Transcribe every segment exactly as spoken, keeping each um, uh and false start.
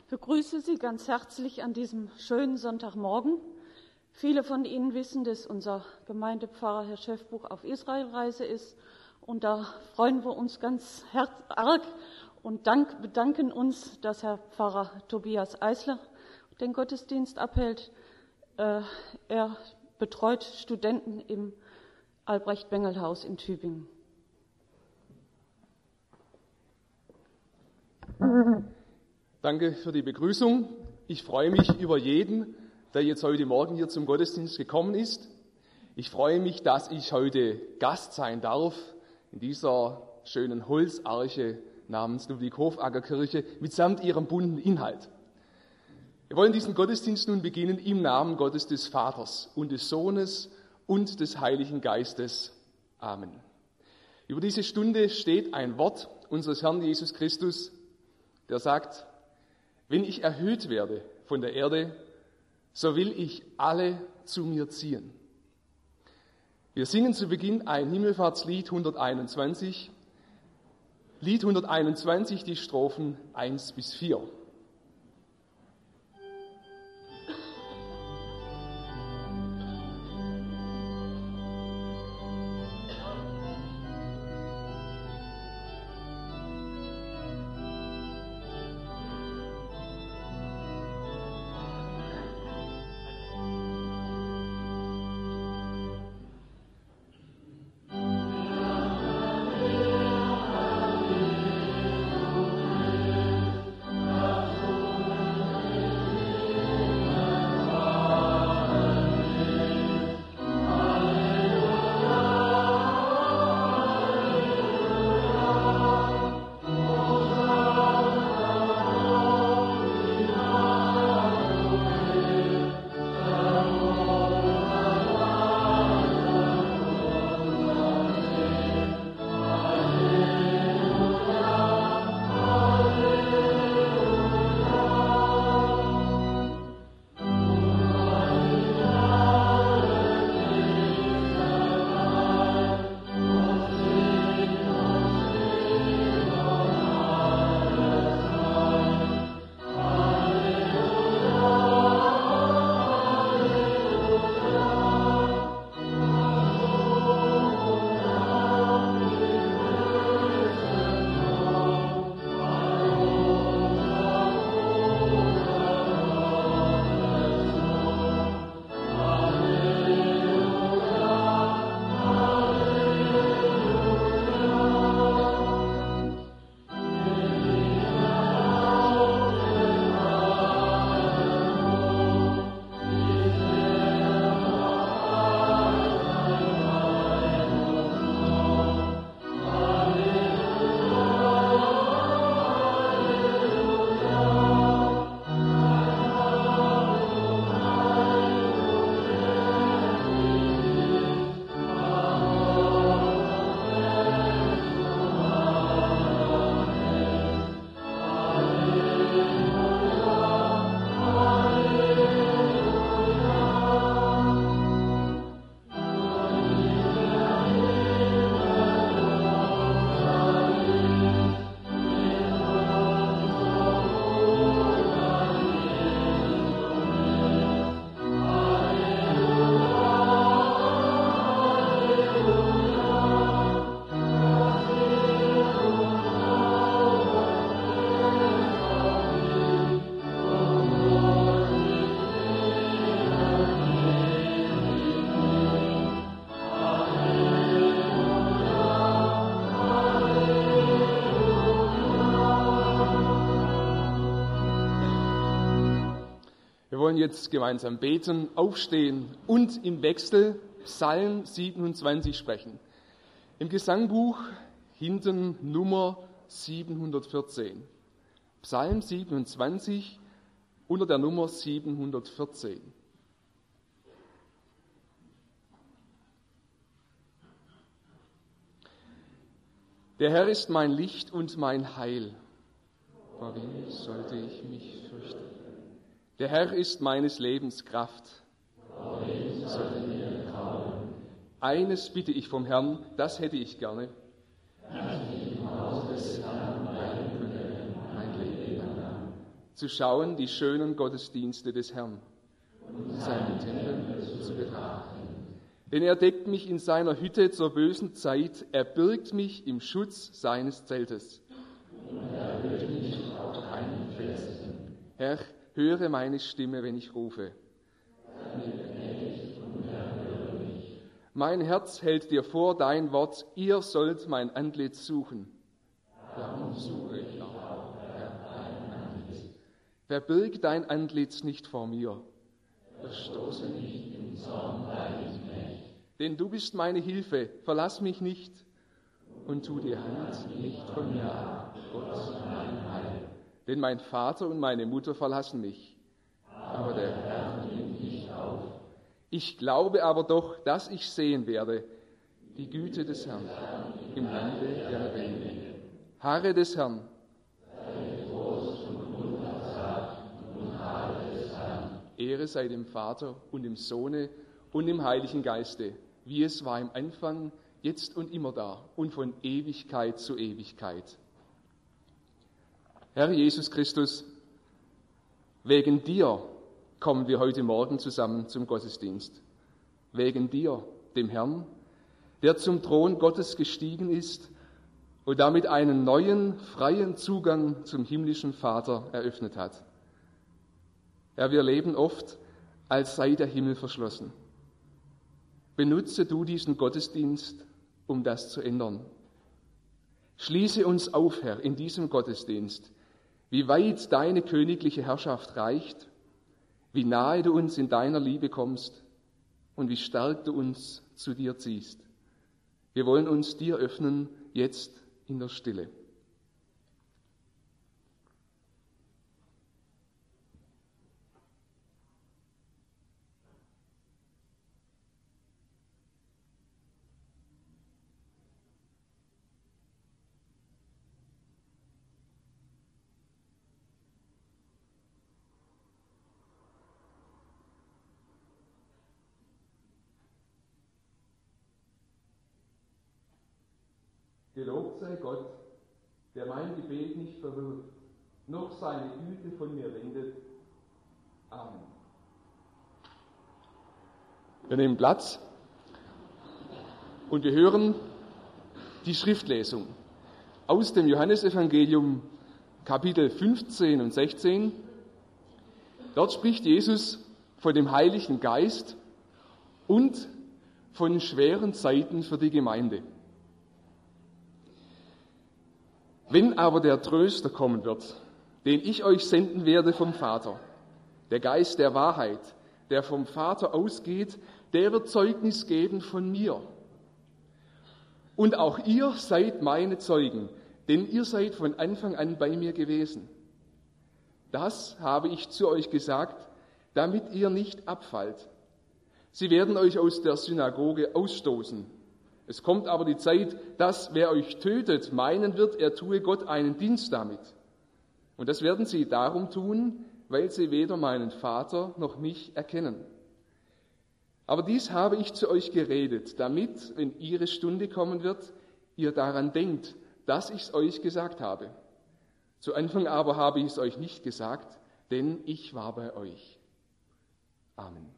Ich begrüße Sie ganz herzlich an diesem schönen Sonntagmorgen. Viele von Ihnen wissen, dass unser Gemeindepfarrer Herr Schäfbuch auf Israelreise ist. Und da freuen wir uns ganz arg und dank, bedanken uns, dass Herr Pfarrer Tobias Eisler den Gottesdienst abhält. Äh, er betreut Studenten im Albrecht-Bengel-Haus in Tübingen. Danke für die Begrüßung. Ich freue mich über jeden, der jetzt heute Morgen hier zum Gottesdienst gekommen ist. Ich freue mich, dass ich heute Gast sein darf in dieser schönen Holzarche namens Ludwig-Hofacker-Kirche mitsamt ihrem bunten Inhalt. Wir wollen diesen Gottesdienst nun beginnen im Namen Gottes des Vaters und des Sohnes und des Heiligen Geistes. Amen. Über diese Stunde steht ein Wort unseres Herrn Jesus Christus, der sagt: Wenn ich erhöht werde von der Erde, so will ich alle zu mir ziehen. Wir singen zu Beginn ein Himmelfahrtslied hunderteinundzwanzig, Lied hunderteinundzwanzig, die Strophen eins bis vier. Wir wollen jetzt gemeinsam beten, aufstehen und im Wechsel Psalm siebenundzwanzig sprechen. Im Gesangbuch hinten Nummer siebenhundertvierzehn. Psalm siebenundzwanzig unter der Nummer siebenhundertvierzehn. Der Herr ist mein Licht und mein Heil. Vor wem sollte ich mich fürchten? Der Herr ist meines Lebens Kraft. Vor wem sollte ich mir grauen? Eines bitte ich vom Herrn, das hätte ich gerne. Dass ich im Haus des Herrn bleiben könnte, mein Leben lang. zu schauen die schönen Gottesdienste des Herrn und seinen Tempel zu betrachten. Denn er deckt mich in seiner Hütte zur bösen Zeit, er birgt mich im Schutz seines Zeltes. Und er hüllt mich auf einen Felsen. Herr, höre meine Stimme, wenn ich rufe. Mein Herz hält dir vor dein Wort, ihr sollt mein Antlitz suchen. Darum suche ich auch, Herr, dein Antlitz. Verbirg dein Antlitz nicht vor mir. Verstoße nicht im Zorn deines Mächtigen. Denn du bist meine Hilfe, verlass mich nicht und tu die Hand nicht von mir ab, Gott, mein Heil. Denn mein Vater und meine Mutter verlassen mich, aber der Herr nimmt mich auf. Ich glaube aber doch, dass ich sehen werde die Güte des Herrn im Lande der Lebendigen. Harre des Herrn. Ehre sei dem Vater und dem Sohne und dem Heiligen Geiste, wie es war im Anfang, jetzt und immer da und von Ewigkeit zu Ewigkeit. Herr Jesus Christus, wegen dir kommen wir heute Morgen zusammen zum Gottesdienst. Wegen dir, dem Herrn, der zum Thron Gottes gestiegen ist und damit einen neuen, freien Zugang zum himmlischen Vater eröffnet hat. Herr, wir leben oft, als sei der Himmel verschlossen. Benutze du diesen Gottesdienst, um das zu ändern. Schließe uns auf, Herr, in diesem Gottesdienst, wie weit deine königliche Herrschaft reicht, wie nahe du uns in deiner Liebe kommst und wie stark du uns zu dir ziehst. Wir wollen uns dir öffnen, jetzt in der Stille. Gelobt sei Gott, der mein Gebet nicht verwirft, noch seine Güte von mir wendet. Amen. Wir nehmen Platz und wir hören die Schriftlesung aus dem Johannesevangelium Kapitel fünfzehn und sechzehn. Dort spricht Jesus von dem Heiligen Geist und von schweren Zeiten für die Gemeinde. Wenn aber der Tröster kommen wird, den ich euch senden werde vom Vater, der Geist der Wahrheit, der vom Vater ausgeht, der wird Zeugnis geben von mir. Und auch ihr seid meine Zeugen, denn ihr seid von Anfang an bei mir gewesen. Das habe ich zu euch gesagt, damit ihr nicht abfallt. Sie werden euch aus der Synagoge ausstoßen. Es kommt aber die Zeit, dass wer euch tötet, meinen wird, er tue Gott einen Dienst damit. Und das werden sie darum tun, weil sie weder meinen Vater noch mich erkennen. Aber dies habe ich zu euch geredet, damit, wenn ihre Stunde kommen wird, ihr daran denkt, dass ich es euch gesagt habe. Zu Anfang aber habe ich es euch nicht gesagt, denn ich war bei euch. Amen.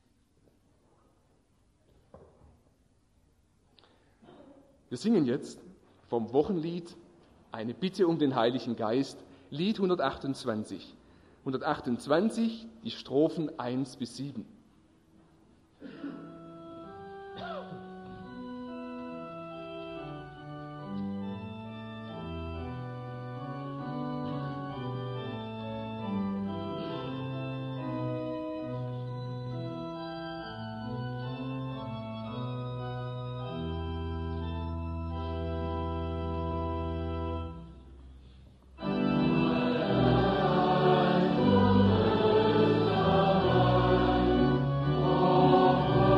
Wir singen jetzt vom Wochenlied eine Bitte um den Heiligen Geist, Lied hundertachtundzwanzig. hundertachtundzwanzig, die Strophen eins bis sieben. Oh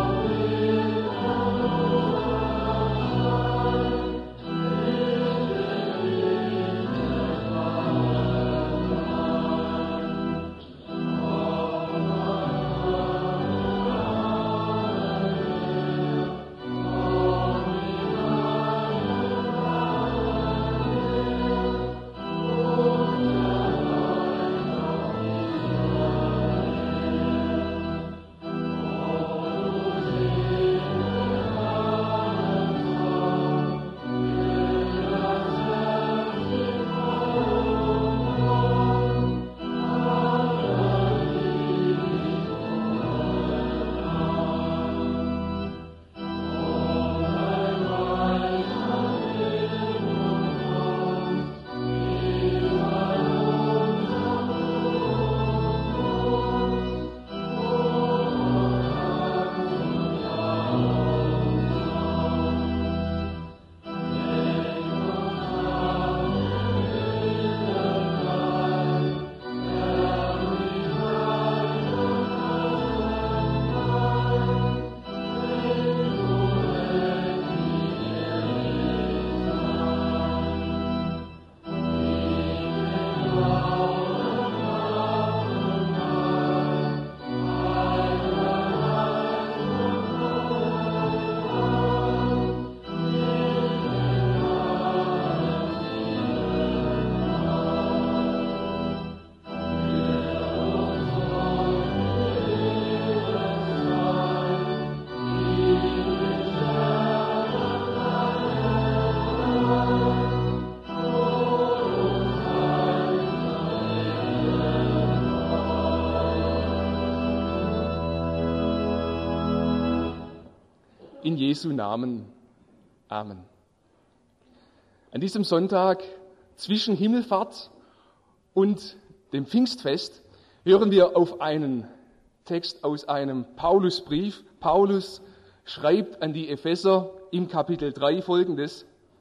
in Jesu Namen. Amen. An diesem Sonntag zwischen Himmelfahrt und dem Pfingstfest hören wir auf einen Text aus einem Paulusbrief. Paulus schreibt an die Epheser im Kapitel drei Folgendes: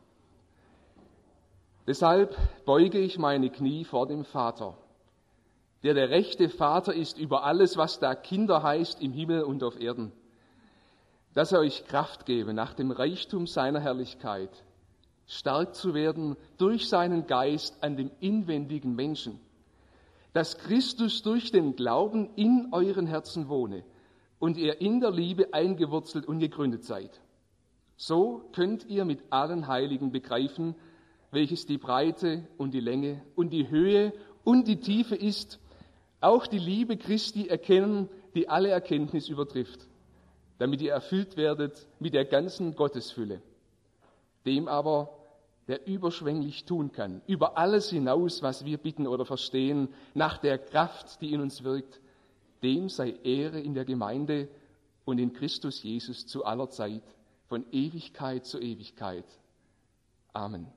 Deshalb beuge ich meine Knie vor dem Vater, der der rechte Vater ist über alles, was da Kinder heißt im Himmel und auf Erden, dass er euch Kraft gebe, nach dem Reichtum seiner Herrlichkeit stark zu werden durch seinen Geist an dem inwendigen Menschen, dass Christus durch den Glauben in euren Herzen wohne und ihr in der Liebe eingewurzelt und gegründet seid. So könnt ihr mit allen Heiligen begreifen, welches die Breite und die Länge und die Höhe und die Tiefe ist, auch die Liebe Christi erkennen, die alle Erkenntnis übertrifft, damit ihr erfüllt werdet mit der ganzen Gottesfülle. Dem aber, der überschwänglich tun kann, über alles hinaus, was wir bitten oder verstehen, nach der Kraft, die in uns wirkt, dem sei Ehre in der Gemeinde und in Christus Jesus zu aller Zeit, von Ewigkeit zu Ewigkeit. Amen.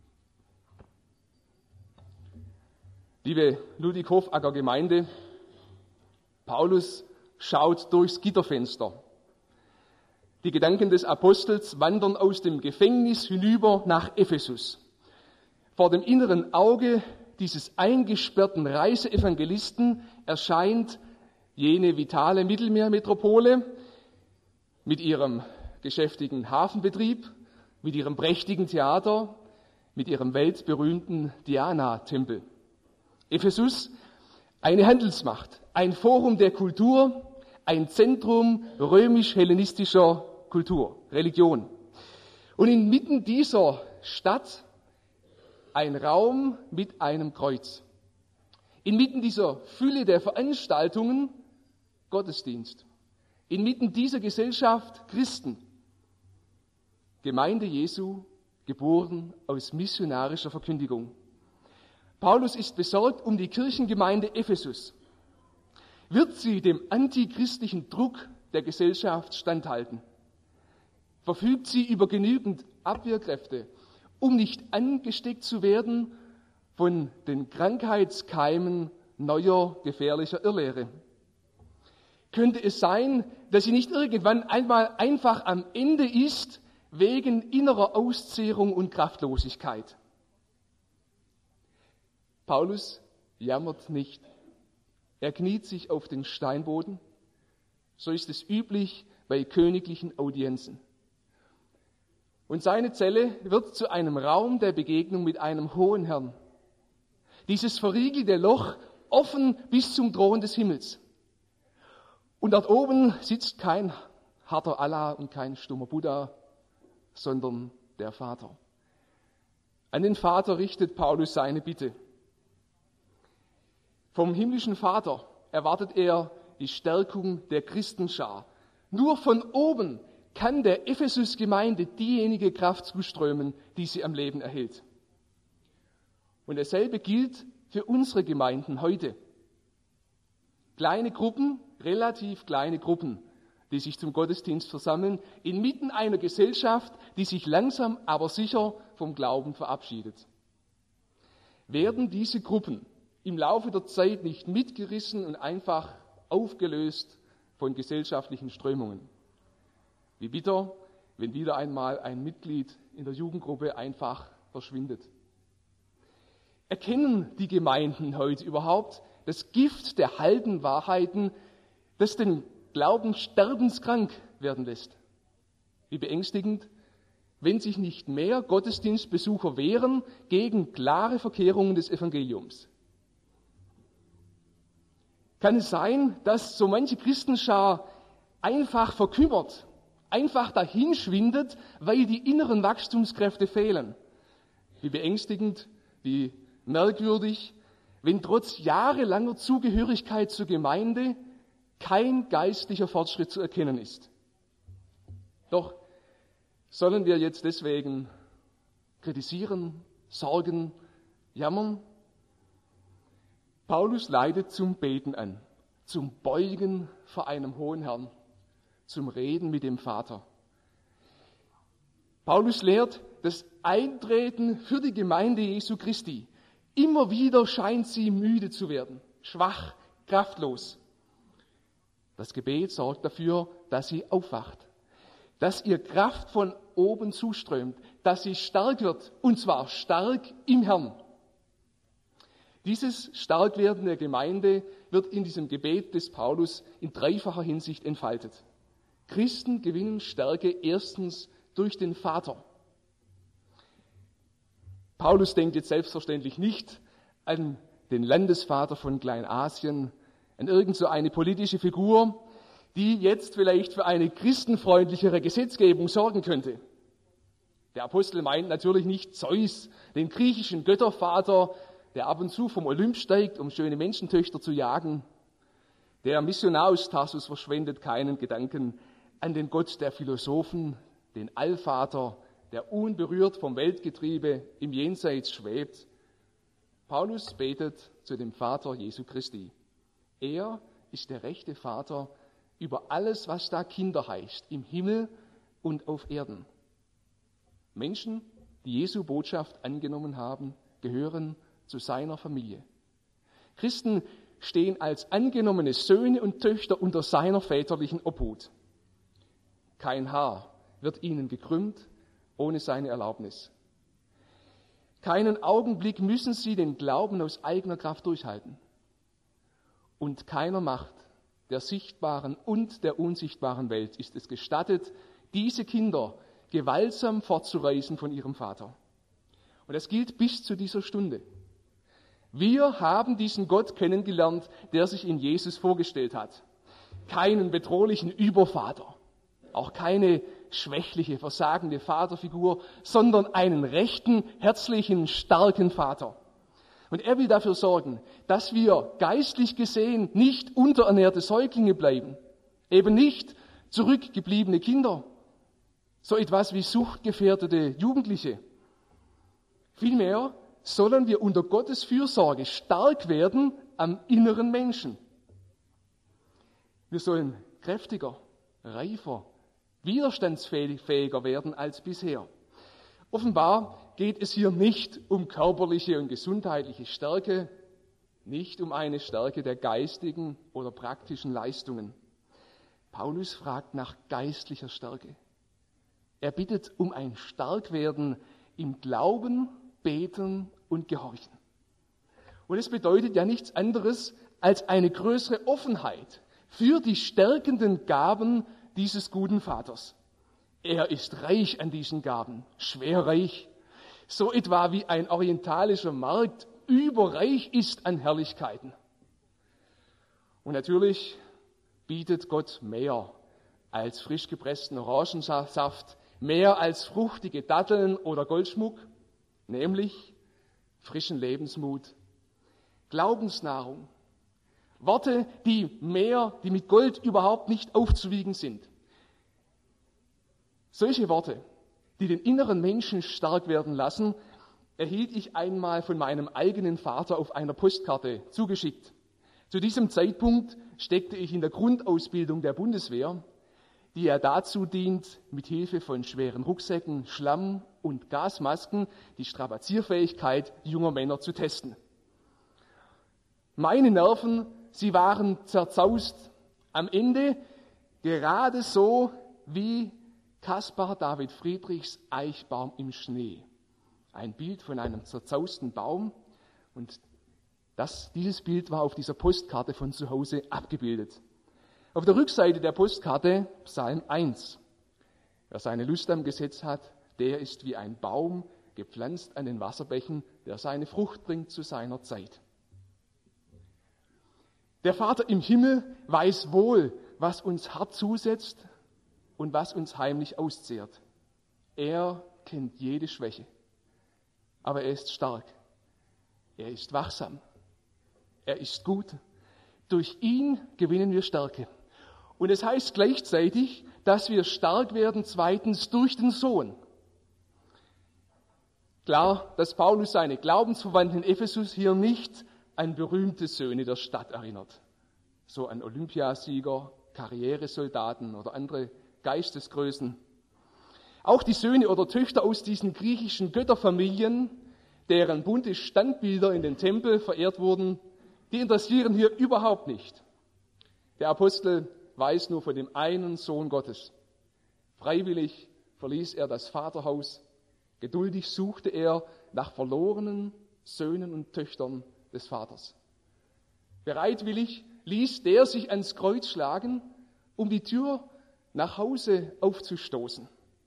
Liebe Ludwig-Hofacker Gemeinde, Paulus schaut durchs Gitterfenster. Die Gedanken des Apostels wandern aus dem Gefängnis hinüber nach Ephesus. Vor dem inneren Auge dieses eingesperrten Reiseevangelisten erscheint jene vitale Mittelmeermetropole mit ihrem geschäftigen Hafenbetrieb, mit ihrem prächtigen Theater, mit ihrem weltberühmten Diana-Tempel. Ephesus, eine Handelsmacht, ein Forum der Kultur, ein Zentrum römisch-hellenistischer Kultur, Religion. Und inmitten dieser Stadt ein Raum mit einem Kreuz. Inmitten dieser Fülle der Veranstaltungen Gottesdienst. Inmitten dieser Gesellschaft Christen. Gemeinde Jesu, geboren aus missionarischer Verkündigung. Paulus ist besorgt um die Kirchengemeinde Ephesus. Wird sie dem antichristlichen Druck der Gesellschaft standhalten? Verfügt sie über genügend Abwehrkräfte, um nicht angesteckt zu werden von den Krankheitskeimen neuer gefährlicher Irrlehre? Könnte es sein, dass sie nicht irgendwann einmal einfach am Ende ist wegen innerer Auszehrung und Kraftlosigkeit? Paulus jammert nicht. Er kniet sich auf den Steinboden. So ist es üblich bei königlichen Audienzen. Und seine Zelle wird zu einem Raum der Begegnung mit einem hohen Herrn. Dieses verriegelte Loch offen bis zum Thron des Himmels. Und dort oben sitzt kein harter Allah und kein stummer Buddha, sondern der Vater. An den Vater richtet Paulus seine Bitte. Vom himmlischen Vater erwartet er die Stärkung der Christenschar. Nur von oben kann der Ephesus-Gemeinde diejenige Kraft zuströmen, die sie am Leben erhält. Und dasselbe gilt für unsere Gemeinden heute. Kleine Gruppen, relativ kleine Gruppen, die sich zum Gottesdienst versammeln, inmitten einer Gesellschaft, die sich langsam, aber sicher vom Glauben verabschiedet. Werden diese Gruppen im Laufe der Zeit nicht mitgerissen und einfach aufgelöst von gesellschaftlichen Strömungen? Wie bitter, wenn wieder einmal ein Mitglied in der Jugendgruppe einfach verschwindet. Erkennen die Gemeinden heute überhaupt das Gift der halben Wahrheiten, das den Glauben sterbenskrank werden lässt? Wie beängstigend, wenn sich nicht mehr Gottesdienstbesucher wehren gegen klare Verkehrungen des Evangeliums. Kann es sein, dass so manche Christenschar einfach verkümmert, einfach dahinschwindet, weil die inneren Wachstumskräfte fehlen? Wie beängstigend, wie merkwürdig, wenn trotz jahrelanger Zugehörigkeit zur Gemeinde kein geistlicher Fortschritt zu erkennen ist. Doch sollen wir jetzt deswegen kritisieren, sorgen, jammern? Paulus leitet zum Beten an, zum Beugen vor einem hohen Herrn, zum Reden mit dem Vater. Paulus lehrt das Eintreten für die Gemeinde Jesu Christi. Immer wieder scheint sie müde zu werden, schwach, kraftlos. Das Gebet sorgt dafür, dass sie aufwacht, dass ihr Kraft von oben zuströmt, dass sie stark wird, und zwar stark im Herrn. Dieses Starkwerden der Gemeinde wird in diesem Gebet des Paulus in dreifacher Hinsicht entfaltet. Christen gewinnen Stärke erstens durch den Vater. Paulus denkt jetzt selbstverständlich nicht an den Landesvater von Kleinasien, an irgend so eine politische Figur, die jetzt vielleicht für eine christenfreundlichere Gesetzgebung sorgen könnte. Der Apostel meint natürlich nicht Zeus, den griechischen Göttervater, der ab und zu vom Olymp steigt, um schöne Menschentöchter zu jagen. Der Missionar aus Tarsus verschwendet keinen Gedanken an den Gott der Philosophen, den Allvater, der unberührt vom Weltgetriebe im Jenseits schwebt. Paulus betet zu dem Vater Jesu Christi. Er ist der rechte Vater über alles, was da Kinder heißt, im Himmel und auf Erden. Menschen, die Jesu Botschaft angenommen haben, gehören zu seiner Familie. Christen stehen als angenommene Söhne und Töchter unter seiner väterlichen Obhut. Kein Haar wird ihnen gekrümmt ohne seine Erlaubnis. Keinen Augenblick müssen sie den Glauben aus eigener Kraft durchhalten. Und keiner Macht der sichtbaren und der unsichtbaren Welt ist es gestattet, diese Kinder gewaltsam fortzureißen von ihrem Vater. Und das gilt bis zu dieser Stunde. Wir haben diesen Gott kennengelernt, der sich in Jesus vorgestellt hat. Keinen bedrohlichen Übervater, auch keine schwächliche, versagende Vaterfigur, sondern einen rechten, herzlichen, starken Vater. Und er will dafür sorgen, dass wir geistlich gesehen nicht unterernährte Säuglinge bleiben, eben nicht zurückgebliebene Kinder, so etwas wie suchtgefährdete Jugendliche. Vielmehr sollen wir unter Gottes Fürsorge stark werden am inneren Menschen. Wir sollen kräftiger, reifer, widerstandsfähiger werden als bisher. Offenbar geht es hier nicht um körperliche und gesundheitliche Stärke, nicht um eine Stärke der geistigen oder praktischen Leistungen. Paulus fragt nach geistlicher Stärke. Er bittet um ein Starkwerden im Glauben, Beten und Gehorchen. Und es bedeutet ja nichts anderes als eine größere Offenheit für die stärkenden Gaben dieses guten Vaters. Er ist reich an diesen Gaben, schwer reich, so etwa wie ein orientalischer Markt überreich ist an Herrlichkeiten. Und natürlich bietet Gott mehr als frisch gepressten Orangensaft, mehr als fruchtige Datteln oder Goldschmuck, nämlich frischen Lebensmut, Glaubensnahrung, Worte, die mehr, die mit Gold überhaupt nicht aufzuwiegen sind. Solche Worte, die den inneren Menschen stark werden lassen, erhielt ich einmal von meinem eigenen Vater auf einer Postkarte zugeschickt. Zu diesem Zeitpunkt steckte ich in der Grundausbildung der Bundeswehr, die ja dazu dient, mit Hilfe von schweren Rucksäcken, Schlamm und Gasmasken die Strapazierfähigkeit junger Männer zu testen. Meine Nerven, sie waren zerzaust. Am Ende gerade so wie Caspar David Friedrichs Eichbaum im Schnee. Ein Bild von einem zerzausten Baum, und das, dieses Bild war auf dieser Postkarte von zu Hause abgebildet. Auf der Rückseite der Postkarte Psalm eins. Wer seine Lust am Gesetz hat, der ist wie ein Baum, gepflanzt an den Wasserbächen, der seine Frucht bringt zu seiner Zeit. Der Vater im Himmel weiß wohl, was uns hart zusetzt und was uns heimlich auszehrt. Er kennt jede Schwäche, aber er ist stark. Er ist wachsam. Er ist gut. Durch ihn gewinnen wir Stärke. Und es heißt gleichzeitig, dass wir stark werden, zweitens durch den Sohn. Klar, dass Paulus seine Glaubensverwandten in Ephesus hier nicht an berühmte Söhne der Stadt erinnert. So an Olympiasieger, Karrieresoldaten oder andere Geistesgrößen. Auch die Söhne oder Töchter aus diesen griechischen Götterfamilien, deren bunte Standbilder in den Tempel verehrt wurden, die interessieren hier überhaupt nicht. Der Apostel weiß nur von dem einen Sohn Gottes. Freiwillig verließ er das Vaterhaus. Geduldig suchte er nach verlorenen Söhnen und Töchtern des Vaters. Bereitwillig ließ der sich ans Kreuz schlagen, um die Tür nach Hause aufzustoßen.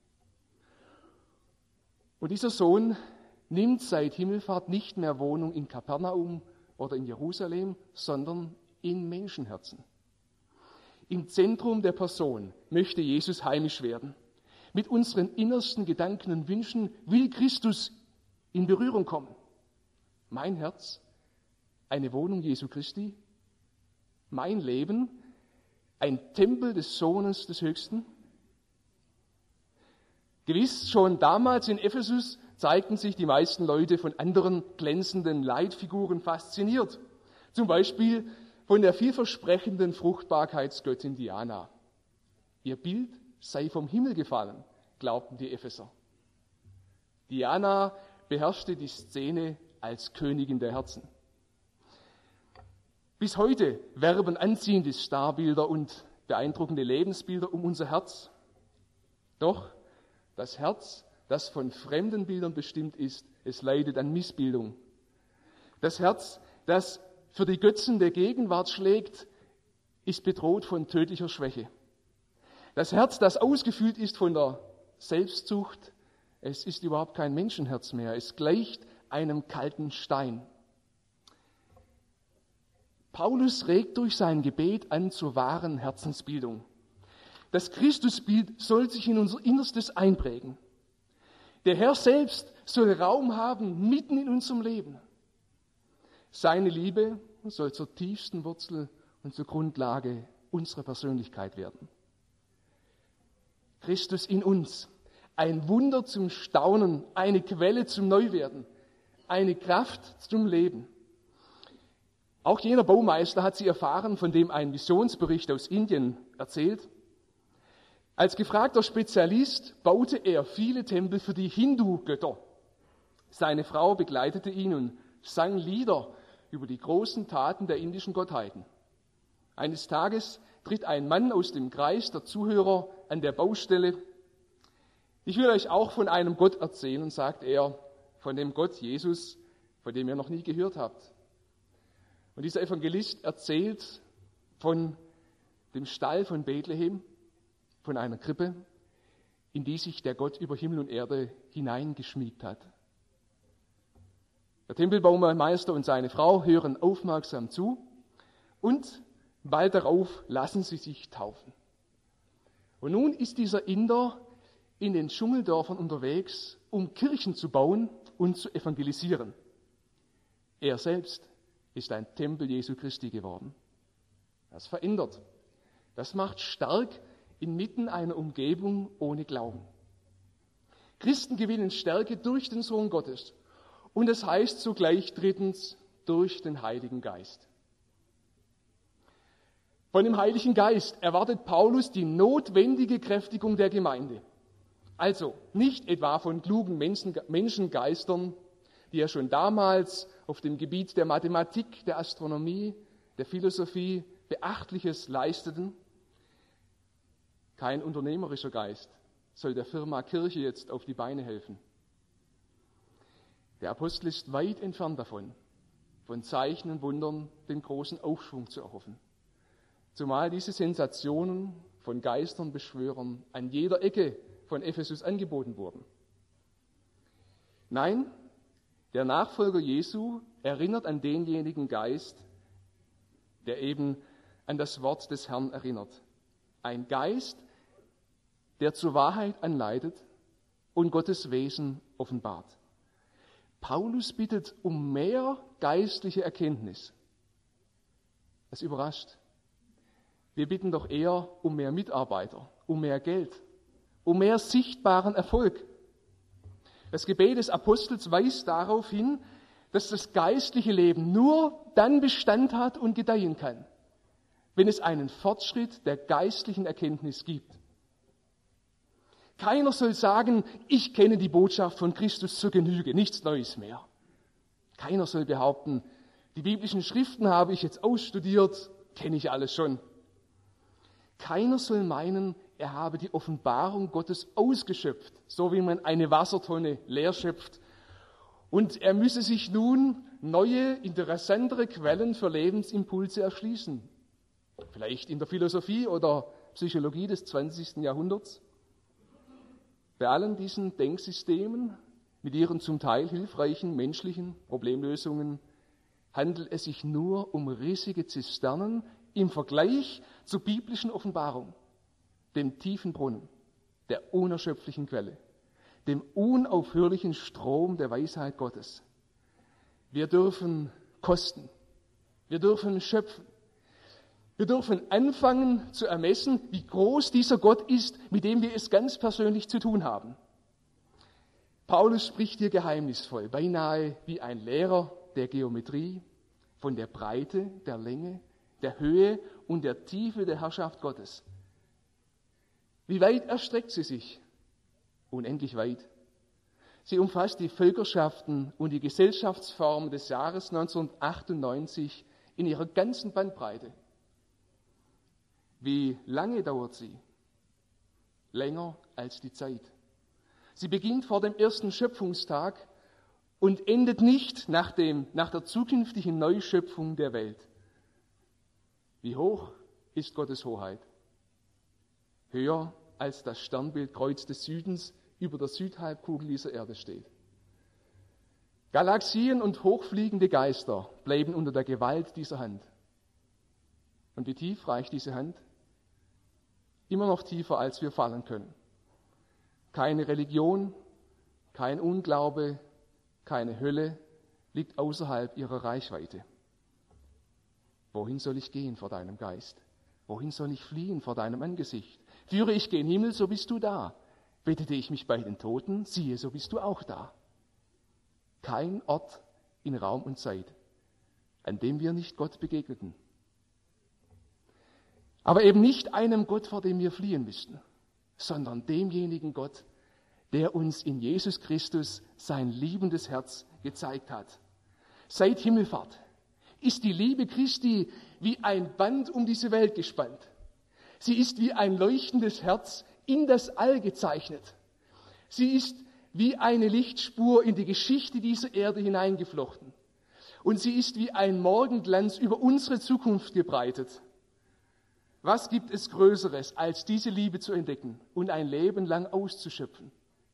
Und dieser Sohn nimmt seit Himmelfahrt nicht mehr Wohnung in Kapernaum oder in Jerusalem, sondern in Menschenherzen. Im Zentrum der Person möchte Jesus heimisch werden. Mit unseren innersten Gedanken und Wünschen will Christus in Berührung kommen. Mein Herz, eine Wohnung Jesu Christi, mein Leben, ein Tempel des Sohnes des Höchsten. Gewiss, schon damals in Ephesus zeigten sich die meisten Leute von anderen glänzenden Leitfiguren fasziniert. Zum Beispiel von der vielversprechenden Fruchtbarkeitsgöttin Diana. Ihr Bild sei vom Himmel gefallen, glaubten die Epheser. Diana beherrschte die Szene als Königin der Herzen. Bis heute werben anziehende Starbilder und beeindruckende Lebensbilder um unser Herz. Doch das Herz, das von fremden Bildern bestimmt ist, es leidet an Missbildung. Das Herz, das für die Götzen der Gegenwart schlägt, ist bedroht von tödlicher Schwäche. Das Herz, das ausgefüllt ist von der Selbstsucht, es ist überhaupt kein Menschenherz mehr. Es gleicht einem kalten Stein. Paulus regt durch sein Gebet an zur wahren Herzensbildung. Das Christusbild soll sich in unser Innerstes einprägen. Der Herr selbst soll Raum haben mitten in unserem Leben. Seine Liebe soll zur tiefsten Wurzel und zur Grundlage unserer Persönlichkeit werden. Christus in uns, ein Wunder zum Staunen, eine Quelle zum Neuwerden, eine Kraft zum Leben. Auch jener Baumeister hat sie erfahren, von dem ein Missionsbericht aus Indien erzählt. Als gefragter Spezialist baute er viele Tempel für die Hindu-Götter. Seine Frau begleitete ihn und sang Lieder über die großen Taten der indischen Gottheiten. Eines Tages tritt ein Mann aus dem Kreis der Zuhörer an der Baustelle. Ich will euch auch von einem Gott erzählen, sagt er, von dem Gott Jesus, von dem ihr noch nie gehört habt. Und dieser Evangelist erzählt von dem Stall von Bethlehem, von einer Krippe, in die sich der Gott über Himmel und Erde hineingeschmiegt hat. Der Tempelbaumeister und seine Frau hören aufmerksam zu und bald darauf lassen sie sich taufen. Und nun ist dieser Inder in den Dschungeldörfern unterwegs, um Kirchen zu bauen und zu evangelisieren. Er selbst ist ein Tempel Jesu Christi geworden. Das verändert. Das macht stark inmitten einer Umgebung ohne Glauben. Christen gewinnen Stärke durch den Sohn Gottes. Und das heißt zugleich drittens durch den Heiligen Geist. Von dem Heiligen Geist erwartet Paulus die notwendige Kräftigung der Gemeinde. Also nicht etwa von klugen Menschen, Menschengeistern, die ja schon damals auf dem Gebiet der Mathematik, der Astronomie, der Philosophie Beachtliches leisteten. Kein unternehmerischer Geist soll der Firma Kirche jetzt auf die Beine helfen. Der Apostel ist weit entfernt davon, von Zeichen und Wundern den großen Aufschwung zu erhoffen. Zumal diese Sensationen von Geistern, Beschwörern an jeder Ecke von Ephesus angeboten wurden. Nein, der Nachfolger Jesu erinnert an denjenigen Geist, der eben an das Wort des Herrn erinnert. Ein Geist, der zur Wahrheit anleitet und Gottes Wesen offenbart. Paulus bittet um mehr geistliche Erkenntnis. Das überrascht. Wir bitten doch eher um mehr Mitarbeiter, um mehr Geld, um mehr sichtbaren Erfolg. Das Gebet des Apostels weist darauf hin, dass das geistliche Leben nur dann Bestand hat und gedeihen kann, wenn es einen Fortschritt der geistlichen Erkenntnis gibt. Keiner soll sagen, ich kenne die Botschaft von Christus zur Genüge, nichts Neues mehr. Keiner soll behaupten, die biblischen Schriften habe ich jetzt ausstudiert, kenne ich alles schon. Keiner soll meinen, er habe die Offenbarung Gottes ausgeschöpft, so wie man eine Wassertonne leer schöpft. Und er müsse sich nun neue, interessantere Quellen für Lebensimpulse erschließen. Vielleicht in der Philosophie oder Psychologie des zwanzigsten Jahrhunderts. Bei allen diesen Denksystemen mit ihren zum Teil hilfreichen menschlichen Problemlösungen handelt es sich nur um riesige Zisternen im Vergleich zur biblischen Offenbarung, dem tiefen Brunnen, der unerschöpflichen Quelle, dem unaufhörlichen Strom der Weisheit Gottes. Wir dürfen kosten, wir dürfen schöpfen, wir dürfen anfangen zu ermessen, wie groß dieser Gott ist, mit dem wir es ganz persönlich zu tun haben. Paulus spricht hier geheimnisvoll, beinahe wie ein Lehrer der Geometrie, von der Breite, der Länge, der Höhe und der Tiefe der Herrschaft Gottes. Wie weit erstreckt sie sich? Unendlich weit. Sie umfasst die Völkerschaften und die Gesellschaftsformen des Jahres neunzehnhundertachtundneunzig in ihrer ganzen Bandbreite. Wie lange dauert sie? Länger als die Zeit. Sie beginnt vor dem ersten Schöpfungstag und endet nicht nach, dem, nach der zukünftigen Neuschöpfung der Welt. Wie hoch ist Gottes Hoheit? Höher als das Sternbild Kreuz des Südens über der Südhalbkugel dieser Erde steht. Galaxien und hochfliegende Geister bleiben unter der Gewalt dieser Hand. Und wie tief reicht diese Hand? Immer noch tiefer, als wir fallen können. Keine Religion, kein Unglaube, keine Hölle liegt außerhalb ihrer Reichweite. Wohin soll ich gehen vor deinem Geist? Wohin soll ich fliehen vor deinem Angesicht? Führe ich gen Himmel, so bist du da. Bettete ich mich bei den Toten, siehe, so bist du auch da. Kein Ort in Raum und Zeit, an dem wir nicht Gott begegneten. Aber eben nicht einem Gott, vor dem wir fliehen müssten, sondern demjenigen Gott, der uns in Jesus Christus sein liebendes Herz gezeigt hat. Seit Himmelfahrt ist die Liebe Christi wie ein Band um diese Welt gespannt. Sie ist wie ein leuchtendes Herz in das All gezeichnet. Sie ist wie eine Lichtspur in die Geschichte dieser Erde hineingeflochten. Und sie ist wie ein Morgenglanz über unsere Zukunft gebreitet. Was gibt es Größeres, als diese Liebe zu entdecken und ein Leben lang auszuschöpfen?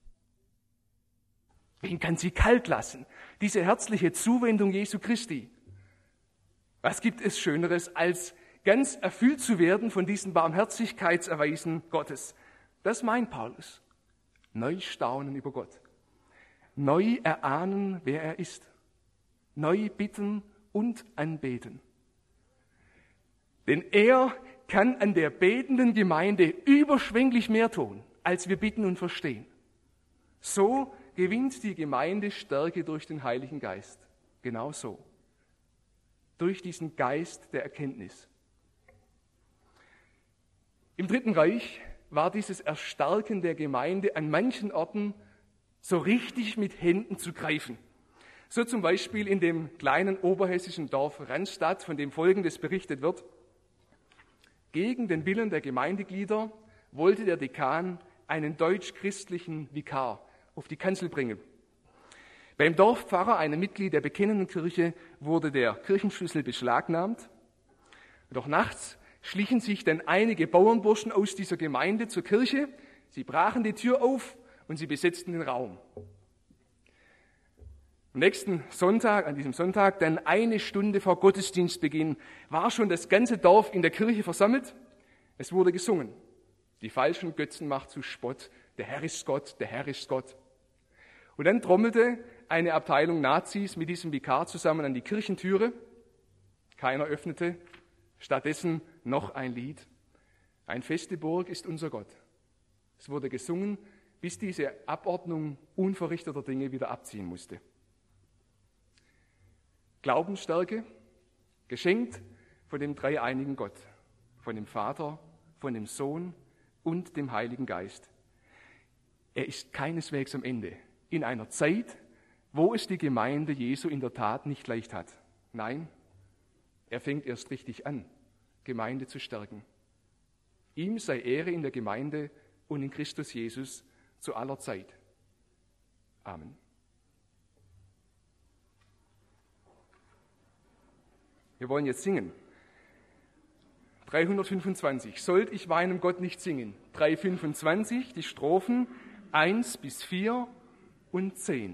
Wen kann sie kalt lassen, diese herzliche Zuwendung Jesu Christi? Was gibt es Schöneres, als ganz erfüllt zu werden von diesen Barmherzigkeitserweisen Gottes? Das meint Paulus. Neu staunen über Gott. Neu erahnen, wer er ist. Neu bitten und anbeten. Denn er kann an der betenden Gemeinde überschwänglich mehr tun, als wir bitten und verstehen. So gewinnt die Gemeinde Stärke durch den Heiligen Geist. Genau so. Durch diesen Geist der Erkenntnis. Im Dritten Reich war dieses Erstarken der Gemeinde an manchen Orten so richtig mit Händen zu greifen. So zum Beispiel in dem kleinen oberhessischen Dorf Ranstadt, von dem Folgendes berichtet wird. Gegen den Willen der Gemeindeglieder wollte der Dekan einen deutsch-christlichen Vikar auf die Kanzel bringen. Beim Dorfpfarrer, einem Mitglied der bekennenden Kirche, wurde der Kirchenschlüssel beschlagnahmt. Doch nachts schlichen sich dann einige Bauernburschen aus dieser Gemeinde zur Kirche. Sie brachen die Tür auf und sie besetzten den Raum. Am nächsten Sonntag, an diesem Sonntag, dann eine Stunde vor Gottesdienstbeginn, war schon das ganze Dorf in der Kirche versammelt. Es wurde gesungen. Die falschen Götzen macht zu Spott. Der Herr ist Gott, der Herr ist Gott. Und dann trommelte eine Abteilung Nazis mit diesem Vikar zusammen an die Kirchentüre. Keiner öffnete. Stattdessen noch ein Lied. Ein feste Burg ist unser Gott. Es wurde gesungen, bis diese Abordnung unverrichteter Dinge wieder abziehen musste. Glaubensstärke, geschenkt von dem dreieinigen Gott, von dem Vater, von dem Sohn und dem Heiligen Geist. er ist keineswegs am Ende. In einer Zeit, wo es die Gemeinde Jesu in der Tat nicht leicht hat. Nein, er fängt erst richtig an, Gemeinde zu stärken. Ihm sei Ehre in der Gemeinde und in Christus Jesus zu aller Zeit. Amen. Wir wollen jetzt singen. dreihundertfünfundzwanzig. Sollt ich meinem Gott nicht singen? dreihundertfünfundzwanzig, die Strophen eins bis vier und zehn.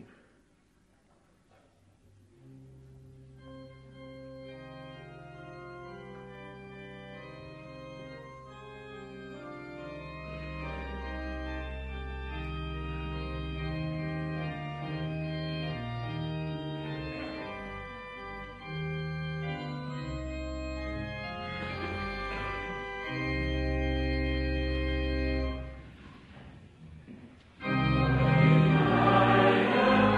Amen.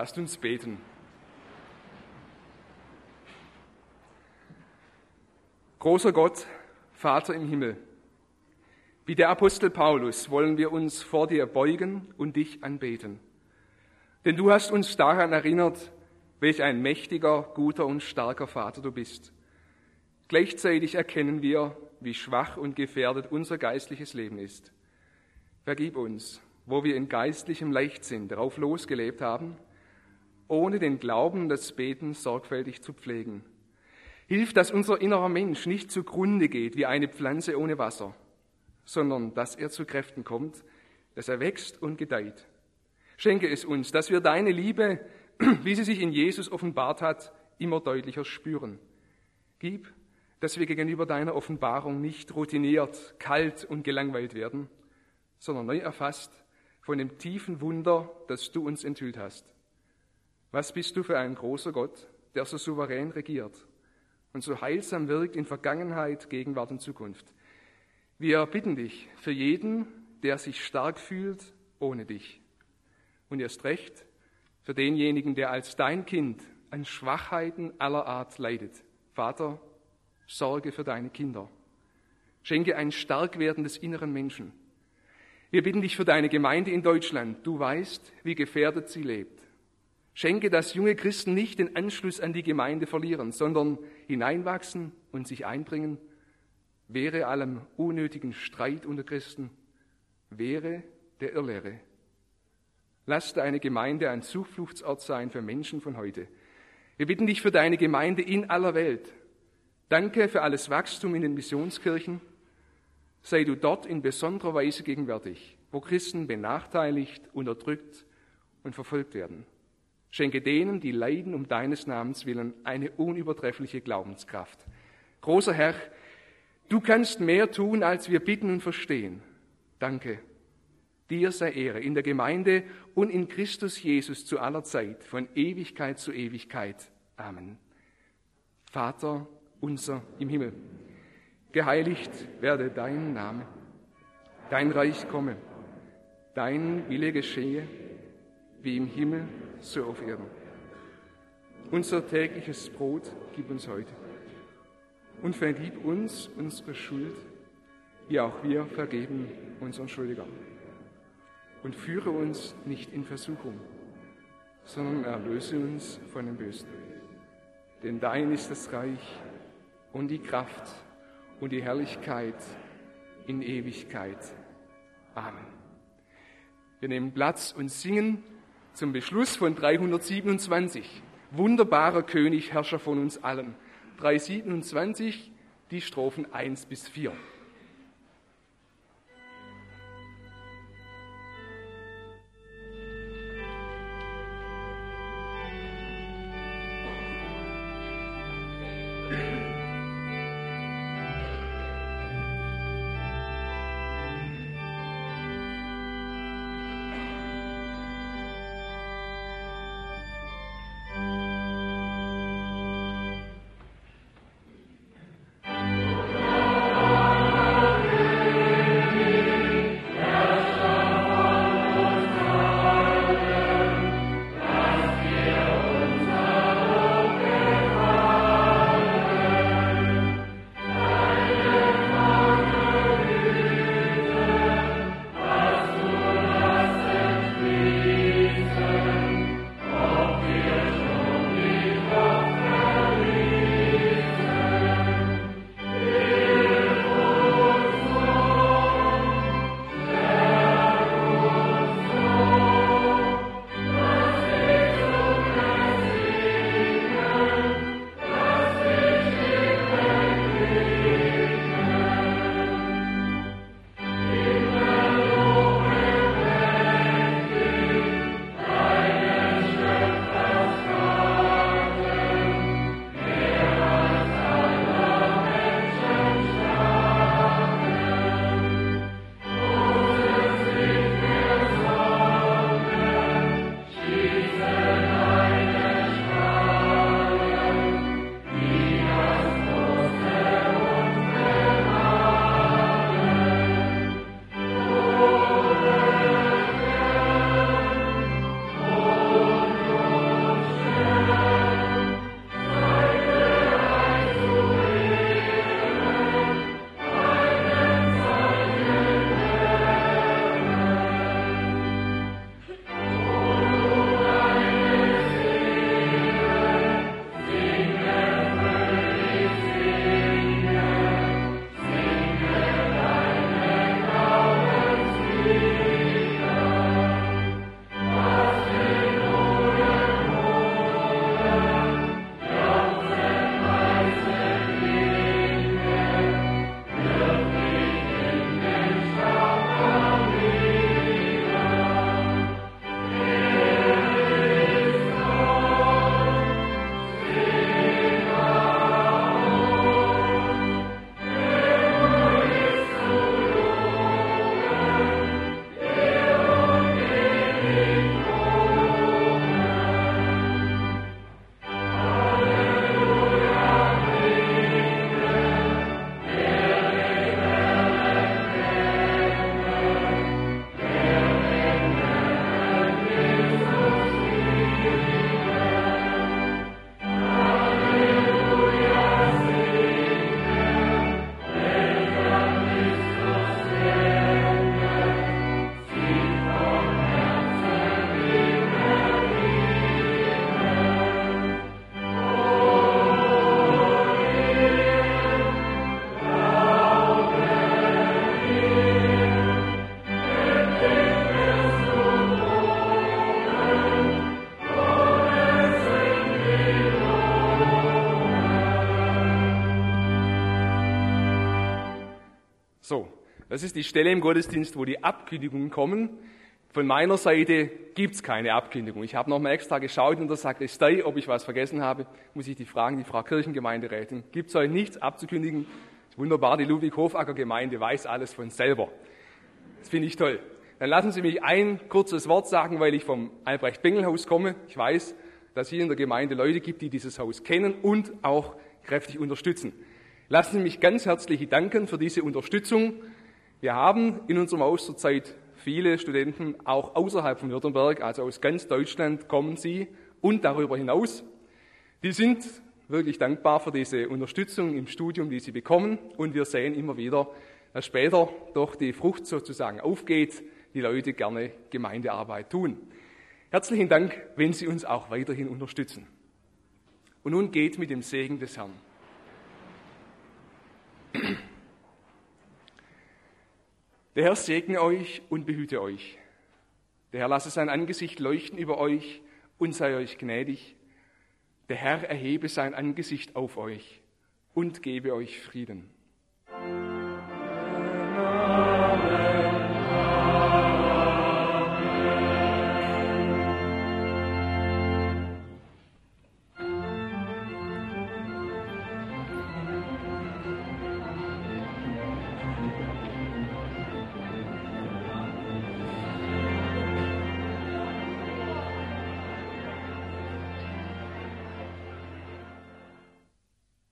Lasst uns beten. Großer Gott, Vater im Himmel, wie der Apostel Paulus wollen wir uns vor dir beugen und dich anbeten. Denn du hast uns daran erinnert, welch ein mächtiger, guter und starker Vater du bist. Gleichzeitig erkennen wir, wie schwach und gefährdet unser geistliches Leben ist. Vergib uns, wo wir in geistlichem Leichtsinn darauf losgelebt haben, ohne den Glauben, das Beten sorgfältig zu pflegen. Hilf, dass unser innerer Mensch nicht zugrunde geht wie eine Pflanze ohne Wasser, sondern dass er zu Kräften kommt, dass er wächst und gedeiht. Schenke es uns, dass wir deine Liebe, wie sie sich in Jesus offenbart hat, immer deutlicher spüren. Gib, dass wir gegenüber deiner Offenbarung nicht routiniert, kalt und gelangweilt werden, sondern neu erfasst von dem tiefen Wunder, das du uns enthüllt hast. Was bist du für ein großer Gott, der so souverän regiert und so heilsam wirkt in Vergangenheit, Gegenwart und Zukunft. Wir bitten dich für jeden, der sich stark fühlt ohne dich. Und erst recht für denjenigen, der als dein Kind an Schwachheiten aller Art leidet. Vater, sorge für deine Kinder. Schenke ein Starkwerden des inneren Menschen. Wir bitten dich für deine Gemeinde in Deutschland. Du weißt, wie gefährdet sie lebt. Schenke, dass junge Christen nicht den Anschluss an die Gemeinde verlieren, sondern hineinwachsen und sich einbringen. Wehre allem unnötigen Streit unter Christen. Wehre der Irrlehre. Lass deine Gemeinde ein Zufluchtsort sein für Menschen von heute. Wir bitten dich für deine Gemeinde in aller Welt. Danke für alles Wachstum in den Missionskirchen. Sei du dort in besonderer Weise gegenwärtig, wo Christen benachteiligt, unterdrückt und verfolgt werden. Schenke denen, die leiden um deines Namens willen, eine unübertreffliche Glaubenskraft. Großer Herr, du kannst mehr tun, als wir bitten und verstehen. Danke. Dir sei Ehre in der Gemeinde und in Christus Jesus zu aller Zeit, von Ewigkeit zu Ewigkeit. Amen. Vater unser im Himmel, geheiligt werde dein Name, dein Reich komme, dein Wille geschehe, wie im Himmel, so auf Erden. Unser tägliches Brot gib uns heute und vergib uns unsere Schuld, wie auch wir vergeben unseren Schuldigern. Und führe uns nicht in Versuchung, sondern erlöse uns von dem Bösen. Denn dein ist das Reich und die Kraft und die Herrlichkeit in Ewigkeit. Amen. Wir nehmen Platz und singen zum Beschluss von dreihundertsiebenundzwanzig. Wunderbarer König, Herrscher von uns allen. dreihundertsiebenundzwanzig, die Strophen eins bis vier. Amen. So, das ist die Stelle im Gottesdienst, wo die Abkündigungen kommen. Von meiner Seite gibt's keine Abkündigung. Ich habe nochmal extra geschaut in der Sakristei, ob ich was vergessen habe. Muss ich die fragen, die Frau Kirchengemeinderätin. Gibt's euch nichts abzukündigen? Wunderbar, die Ludwig-Hofacker-Gemeinde weiß alles von selber. Das finde ich toll. Dann lassen Sie mich ein kurzes Wort sagen, weil ich vom Albrecht-Bengel-Haus komme. Ich weiß, dass es hier in der Gemeinde Leute gibt, die dieses Haus kennen und auch kräftig unterstützen. Lassen Sie mich ganz herzlich danken für diese Unterstützung. Wir haben in unserem Haus zurzeit viele Studenten, auch außerhalb von Württemberg, also aus ganz Deutschland kommen sie und darüber hinaus. Die sind wirklich dankbar für diese Unterstützung im Studium, die sie bekommen. Und wir sehen immer wieder, dass später doch die Frucht sozusagen aufgeht, die Leute gerne Gemeindearbeit tun. Herzlichen Dank, wenn Sie uns auch weiterhin unterstützen. Und nun geht mit dem Segen des Herrn. Der Herr segne euch und behüte euch. Der Herr lasse sein Angesicht leuchten über euch und sei euch gnädig. Der Herr erhebe sein Angesicht auf euch und gebe euch Frieden.